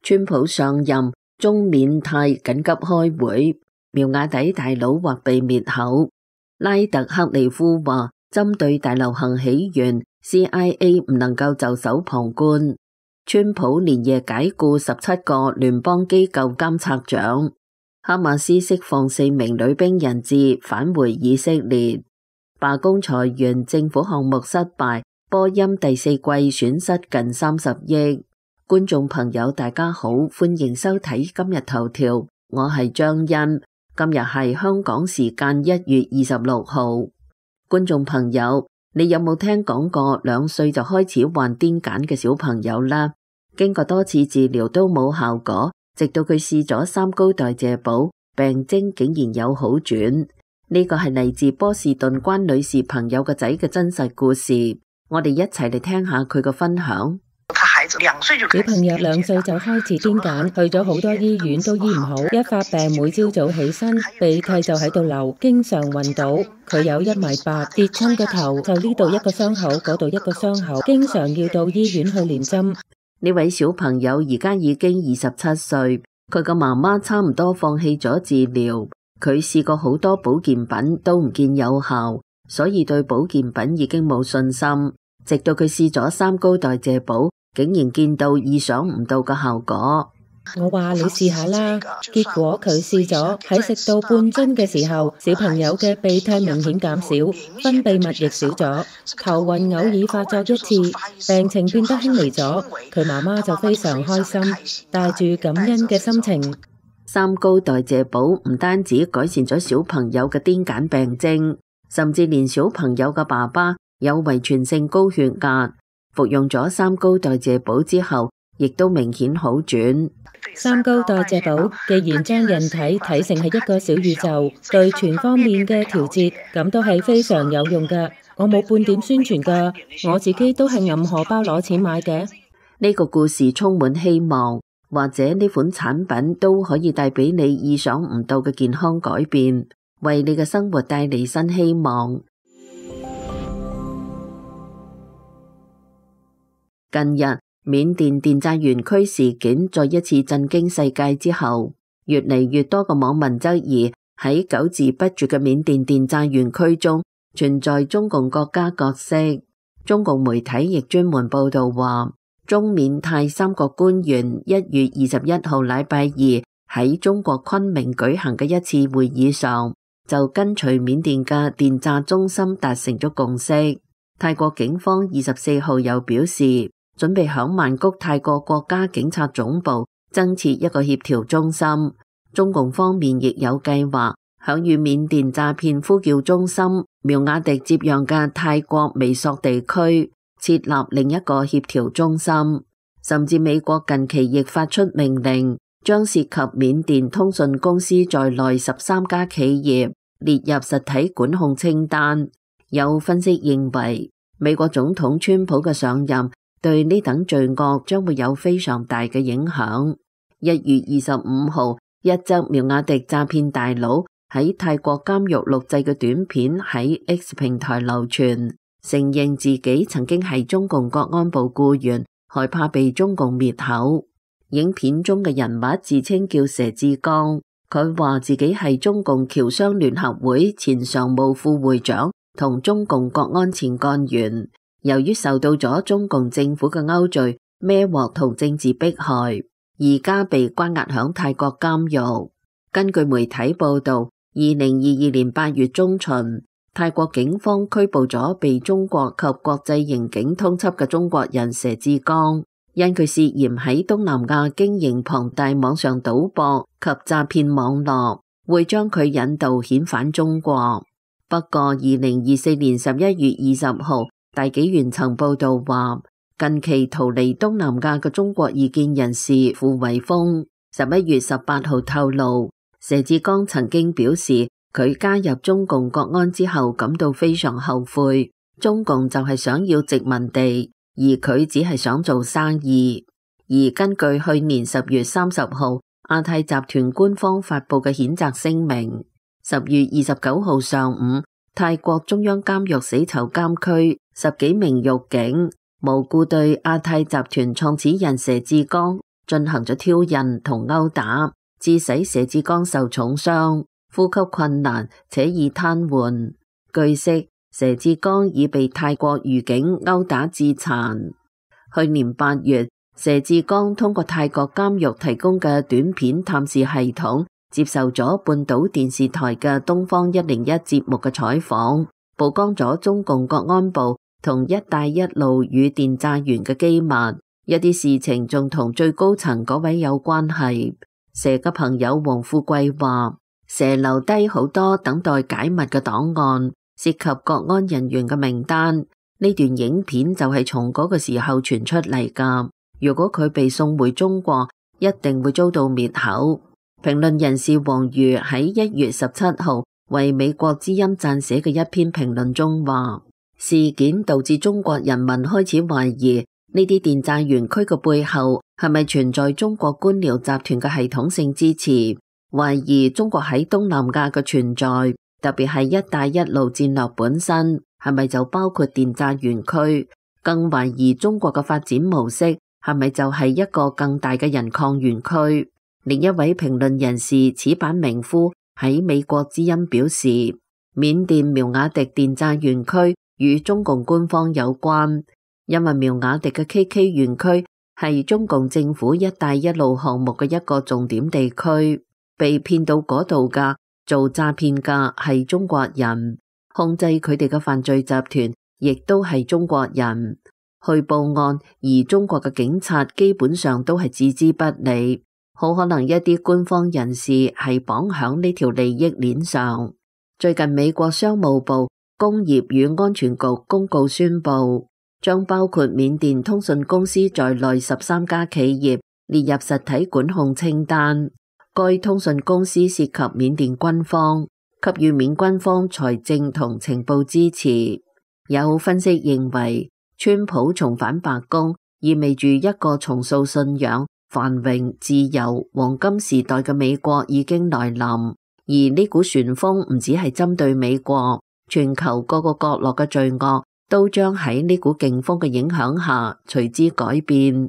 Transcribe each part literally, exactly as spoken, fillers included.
川普上任，中緬泰緊急開會，苗瓦底大佬或被滅口。拉特克利夫話，針對大流行起源 ，C I A 唔能夠袖手旁觀。川普連夜解雇十七個聯邦機構監察長。哈馬斯釋放四名女兵人質返回以色列。罷工裁員，政府項目失敗，波音第四季損失近三十億。觀眾朋友大家好，歡迎收睇今日頭條，我係張欣。今日係香港時間一月二十六號。觀眾朋友，你有冇聽講過兩歲就開始患癲癇嘅小朋友啦？經過多次治療都冇效果，直到佢試咗三高代謝寶，病徵竟然有好轉。呢個係嚟自波士頓關女士朋友個仔嘅真實故事，我哋一齊嚟聽下佢嘅分享。 小朋友兩歲就開始癲癇，去咗好多醫院都醫唔好，一發病每朝早起身鼻涕就喺度流，經常暈倒。佢有一米八，跌親個頭就呢度一個傷口，嗰度一個傷口，經常要到醫院去連針。 呢位小朋友而家已經二十七歲，佢個媽媽差唔多放棄咗治療，佢試過好多保健品都唔見有效，所以對保健品已經冇信心。直到佢試咗三高代謝寶，竟然見到意想唔到嘅效果。 我話你試下啦，結果佢試咗，喺食到半樽嘅時候，小朋友嘅鼻涕明顯減少，分泌物亦少咗，頭暈偶爾發作一次，病情變得輕微咗。佢媽媽就非常開心，帶住感恩嘅心情。 三高代謝寶唔單止改善咗小朋友嘅癲癇病徵，甚至連小朋友嘅爸爸有遺傳性高血壓，服用咗三高代謝寶之後，亦都明顯好轉。 三高代謝寶既然將人體睇成係一個小宇宙，對全方面嘅調節，咁都係非常有用㗎。我冇半點宣傳㗎，我自己都係揞荷包攞錢買嘅。 呢個故事充滿希望，或者呢款產品都可以帶俾你意想唔到嘅健康改變，為你嘅生活帶嚟新希望。近日，緬甸電詐園區事件再一次震驚世界之後，越嚟越多嘅網民質疑喺久治不絕嘅緬甸電詐園區中存在中共國家角色。中共媒體亦專門報道話，中緬泰三國官員一月二十一號禮拜二喺中國昆明舉行嘅一次會議上，就跟隨緬甸嘅電詐中心達成咗共識。泰國警方二十四號又表示，準備響曼谷泰國國家警察總部增設一個協調中心。中共方面亦有計劃響與緬甸詐騙呼叫中心苗瓦迪接壤嘅泰國微索地區設立另一個協調中心。甚至美國近期亦發出命令，將涉及緬甸通訊公司在內十三家企業列入實體管控清單。有分析認為，美國總統川普嘅上任對呢等罪惡將會有非常大嘅影響。一月二十五號，一則苗瓦迪詐騙大佬喺泰國監獄錄製嘅短片喺 X 平台流傳，承認自己曾經係中共國安部僱員，害怕被中共滅口。影片中嘅人物自稱叫佘志剛，佢話自己係中共僑商聯合會前常務副會長同中共國安前幹員。由於受到咗中共政府嘅勾罪、孭鑊同政治迫害，而家被關押響泰國監獄。根據媒體報道，二零二二年八月中旬，泰國警方拘捕咗被中國及國際刑警通緝嘅中國人佘志剛，因佢涉嫌喺東南亞經營龐大網上賭博及詐騙網絡，會將佢引渡遣返中國。不過，二零二四年十一月二十號，大紀元曾報道話，近期逃離東南亞嘅中國異見人士傅維峰，十一月十八號透露，佘志剛曾經表示，佢加入中共國安之後感到非常後悔，中共就係想要殖民地，而佢只係想做生意。而根據去年十月三十號亞太集團官方發布嘅譴責聲明，十月二十九號上午，泰國中央監獄死囚監區十幾名獄警無故對亞太集團創始人佘志剛進行咗挑釁同毆打，致使佘志剛受重傷，呼吸困難且已癱瘓。據悉，佘志剛已被泰國獄警毆打致殘。去年八月，佘志剛通過泰國監獄提供嘅短片探視系統，接受咗半島電視台嘅東方一零一節目嘅採訪，曝光咗中共國安部同一帶一路與電詐員嘅機密，一啲事情仲同最高層嗰位有關係。佘嘅朋友黃富貴話，佘留低好多等待解密嘅檔案，涉及國安人員嘅名單。呢段影片就係從嗰個時候傳出嚟㗎。如果佢被送回中國，一定會遭到滅口。評論人士黃瑜喺一月十七號為美國之音撰寫嘅一篇評論中話，事件導致中國人民開始懷疑呢啲電詐園區嘅背後係咪存在中國官僚集團嘅系統性支持，懷疑中國喺東南亞嘅存在，特別係一帶一路戰略本身係咪就包括電詐園區，更懷疑中國嘅發展模式係咪就係一個更大嘅人礦園區。另一位評論人士此版名夫喺美國之音表示，緬甸苗瓦迪電詐園區與中共官方有關，因為苗瓦迪嘅 K K 園區係中共政府一帶一路項目嘅一個重點地區，被騙到嗰度嘅做詐騙嘅係中國人，控制佢哋嘅犯罪集團亦都係中國人。去報案，而中國嘅警察基本上都係置之不理，好可能一啲官方人士係綁響呢條利益鏈上。最近美國商務部工業與安全局公告宣布，將包括緬甸通訊公司在內十三家企業列入實體管控清單。該通訊公司涉及緬甸軍方，給予緬軍方財政同情報支持。有分析認為，川普重返白宮意味住一個重塑信仰、繁榮、自由、黃金時代嘅美國已經來臨。而呢股旋風唔只係針對美國，全球各個角落嘅罪惡都將喺呢股勁風嘅影響下隨之改變。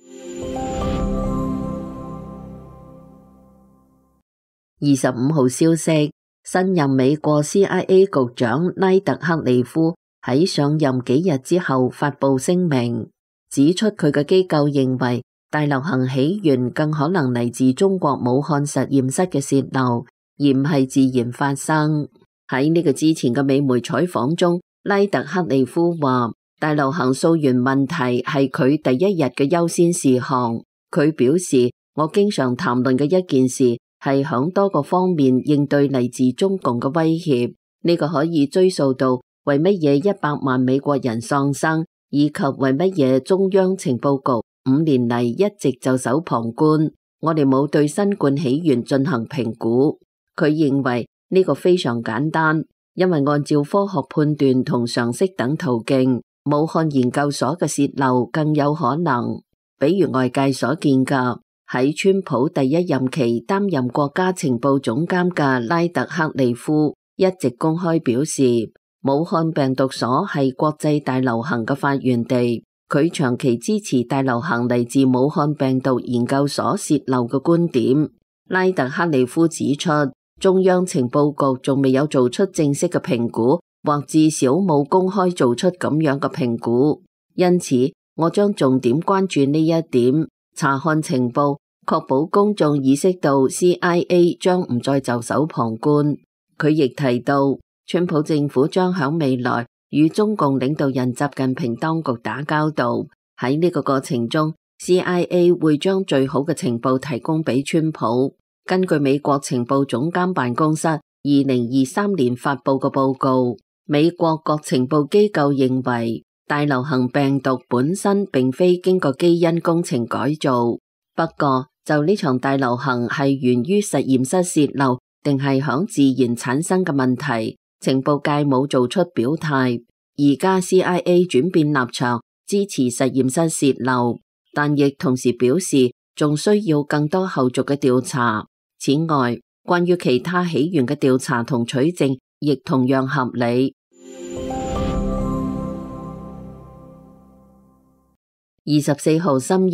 二十五號消息，新任美國 C I A 局長拉特克利夫喺上任幾日之後發佈聲明，指出佢嘅機構認為大流行起源更可能嚟自中國武漢實驗室嘅洩漏，而唔係自然發生。喺呢個之前嘅美媒採訪中，拉特克利夫話大流行溯源問題係佢第一日嘅優先事項。佢表示，我經常談論嘅一件事係響多個方面應對嚟自中共嘅威脅，呢個可以追溯到為乜嘢一百萬美國人喪生，以及為乜嘢中央情報局五年嚟一直袖手旁觀。我哋冇對新冠起源進行評估。佢認為呢個非常簡單，因為按照科學判斷同常識等途徑，武漢研究所嘅洩漏更有可能。比如外界所見嘅，喺川普第一任期擔任國家情報總監嘅拉特克利夫一直公開表示，武漢病毒所係國際大流行嘅發源地。佢長期支持大流行嚟自武漢病毒研究所洩漏嘅觀點。拉特克利夫指出，中央情報局仲未有做出正式嘅評估，或至少冇公開做出咁樣嘅評估。因此，我將重點關注呢一點，查看情報，確保公眾意識到 C I A 將唔再袖手旁觀。佢亦提到，川普政府將響未來與中共領導人習近平當局打交道，喺呢個過程中 C I A 會將最好嘅情報提供俾川普。根據美國情報總監辦公室二零二三年發佈嘅報告，美國各情報機構認為大流行病毒本身並非經過基因工程改造。不過就呢場大流行係源於實驗室洩漏定係響自然產生嘅問題，情報界冇做出表態。而家 C I A 轉變立場，支持實驗室洩漏，但亦同時表示仲需要更多後續嘅調查。此外，關於其他起源嘅調查同取證亦同樣合理。二十四號深夜，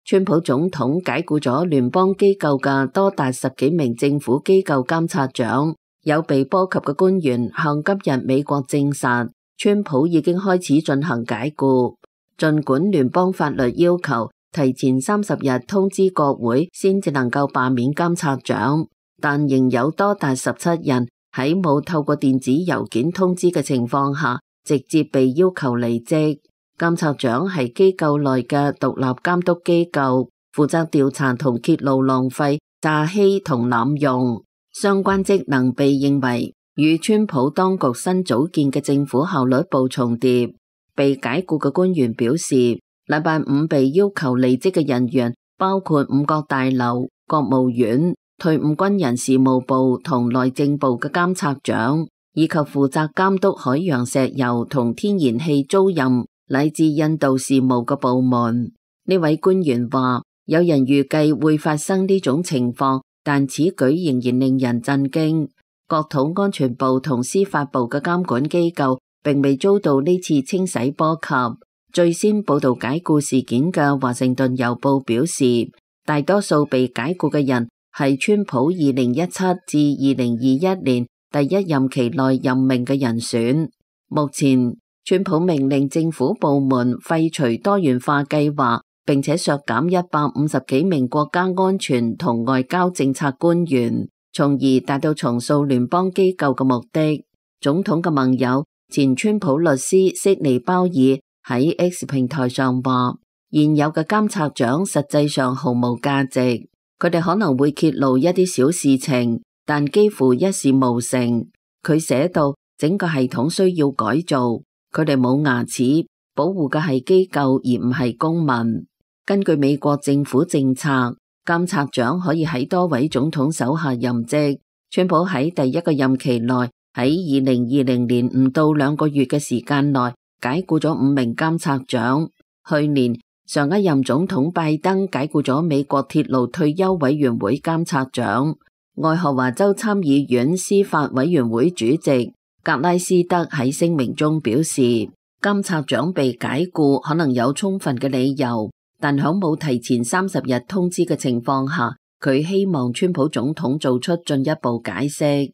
川普總統解僱咗聯邦機構嘅多達十幾名政府機構監察長，有被波及嘅官員向今日美國證實，川普已經開始進行解僱。儘管聯邦法律要求提前三十日通知國會先至能夠罷免監察長，但仍有多達十七人喺冇透過電子郵件通知嘅情況下，直接被要求離職。監察長係機構內嘅獨立監督機構，負責調查同揭露浪費、詐欺同濫用。相關職能被認為與川普當局新組建嘅政府效率部重疊。被解僱嘅官員表示，禮拜五被要求離職嘅人員包括五角大樓、國務院、退伍軍人事務部同內政部嘅監察長，以及負責監督海洋石油同天然氣租賃乃至印度事務嘅部門。呢位官員話，有人預計會發生呢種情況，但此舉仍然令人震驚。國土安全部同司法部嘅監管機構並未遭到呢次清洗波及。最先報道解僱事件嘅華盛頓郵報表示，大多數被解僱嘅人係川普二零一七至二零二一年第一任期內任命嘅人選。目前，川普命令政府部門廢除多元化計劃，並且削減一百五十幾名國家安全同外交政策官員，從而達到重塑聯邦機構嘅目的。總統嘅盟友前川普律師悉尼鮑爾喺 X 平台上話，現有嘅監察長實際上毫無價值，佢哋可能會揭露一啲小事情，但幾乎一事無成。佢寫到，整個系統需要改造。佢哋冇牙齒，保護嘅係機構而唔係公民。根據美國政府政策，監察長可以喺多位總統手下任職。川普喺第一個任期內，喺二零二零年唔到兩個月嘅時間內解僱咗五名監察長。去年上一任總統拜登解僱咗美國鐵路退休委員會監察長。愛荷華州參議院司法委員會主席格拉斯德喺聲明中表示，監察長被解僱可能有充分嘅理由，但響冇提前三十日通知嘅情況下，佢希望川普總統做出進一步解釋。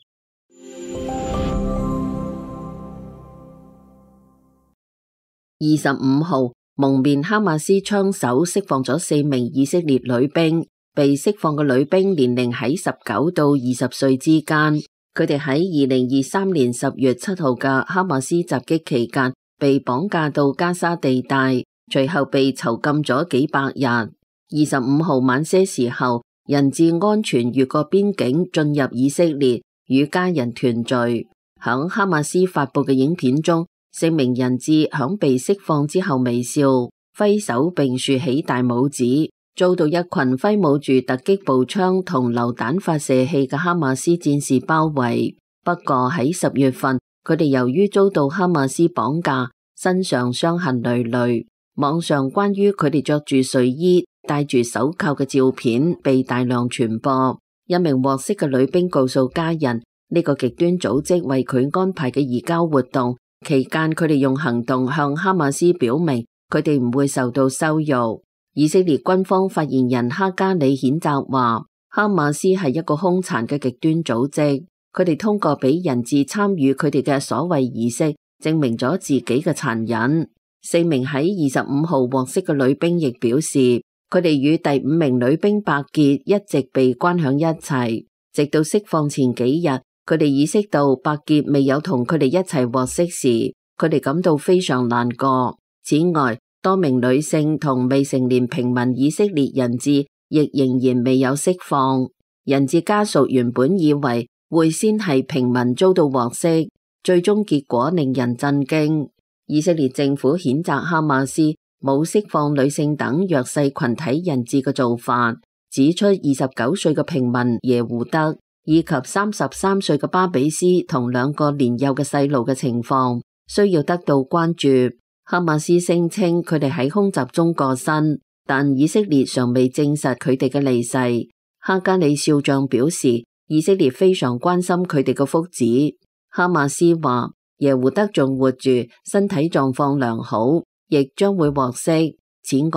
二十五號，蒙面哈馬斯槍手釋放咗四名以色列女兵，被釋放嘅女兵年齡喺十九到二十歲之間。佢哋喺二零二三年十月七號嘅哈馬斯襲擊期間被綁架到加沙地帶，隨後被囚禁咗幾百日。二十五號晚些時候，人質安全越過邊境進入以色列，與家人團聚。響哈馬斯發佈嘅影片中，四名人質響被釋放之後微笑、揮手並豎起大拇指，遭到一群揮舞住突擊步槍同榴彈發射器嘅哈馬斯戰士包圍。不過喺十月份，佢哋由於遭到哈馬斯綁架，身上傷痕累累。網上關於佢哋着住睡衣、戴住手銬嘅照片被大量傳播。一名獲釋嘅女兵告訴家人，呢個極端組織為佢安排嘅移交活動期間，佢哋用行動向哈馬斯表明佢哋唔會受到羞辱。以色列軍方發言人哈加里譴責話，哈馬斯係一個兇殘嘅極端組織，佢哋通過俾人質參與佢哋嘅所謂儀式，證明咗自己嘅殘忍。四名喺二十五號獲釋嘅女兵亦表示，佢哋與第五名女兵白潔一直被關響一齊，直到釋放前幾日，佢哋意識到白潔未有同佢哋一齊獲釋時，佢哋感到非常難過。此外，多名女性同未成年平民以色列人質亦仍然未有釋放。人質家屬原本以為會先係平民遭到獲釋，最終結果令人震驚。以色列政府譴責哈馬斯冇釋放女性等弱勢群體人質嘅做法，指出二十九歲嘅平民耶胡德以及三十三歲嘅巴比斯同兩個年幼嘅細路嘅情況需要得到關注。哈馬斯聲稱佢哋喺空襲中過身，但以色列尚未證實佢哋嘅離世。哈加里少將表示，以色列非常關心佢哋嘅福祉。哈馬斯話，耶胡德仲活住，身體狀況良好，亦將會獲釋。此外，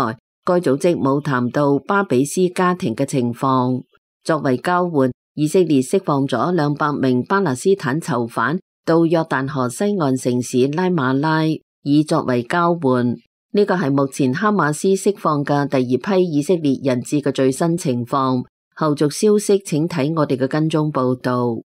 該組織冇談到巴比斯家庭嘅情況。作為交換，以色列釋放咗兩百名巴勒斯坦囚犯到約旦河西岸城市拉馬拉，以作為交換。呢個係目前哈馬斯釋放嘅第二批以色列人質嘅最新情況。後續消息請睇我哋嘅跟蹤報道。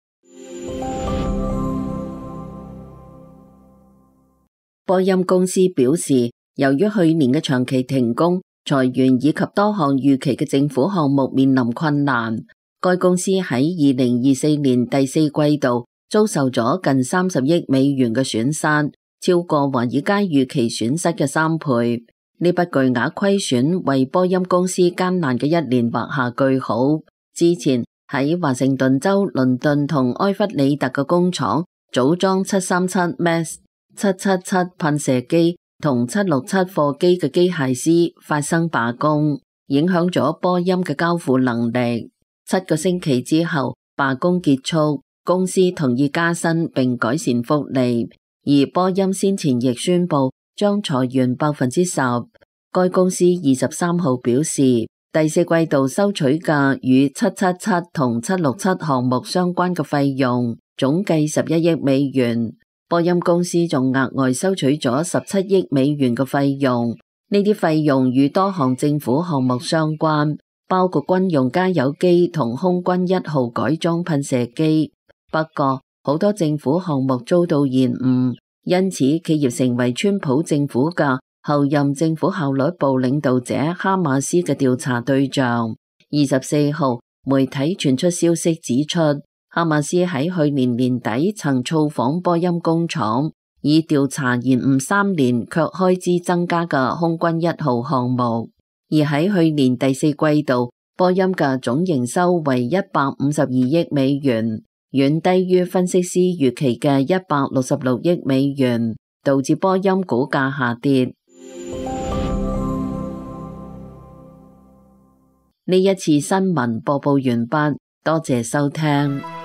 波音公司表示，由於去年嘅長期停工、裁員以及多項預期嘅政府項目面臨困難，該公司喺二零二四年第四季度遭受咗近三十億美元嘅損失，超過華爾街預期損失嘅三倍。呢筆巨額虧損為波音公司艱難嘅一年畫下句號。之前喺華盛頓州、倫敦同埃弗里特嘅工廠組裝七三七 Max、七七七噴射機同七六七貨機嘅機械師發生罷工，影響咗波音嘅交付能力。七個星期之後，罷工結束，公司同意加薪並改善福利，而波音先前亦宣布將裁員百分之十。該公司二十三號表示，第四季度收取嘅與七七七同七六七項目相關嘅費用總計十一億美元。波音公司仲額外收取咗十七億美元嘅費用，呢啲費用與多項政府項目相關，包括軍用加油機同空軍一號改裝噴射機。不過，好多政府項目遭到延誤，因此企業成為川普政府嘅後任政府效率部領導者哈馬斯嘅調查對象。二十四號，媒體傳出消息指出，哈馬斯喺去年年底曾造訪波音工廠，以調查延誤三年卻開支增加嘅空軍一號項目。而喺去年第四季度，波音嘅總營收為一百五十二億美元，遠低於分析師預期嘅一百六十六億美元，導致波音股價下跌。呢一次新聞播報完畢，多謝收聽。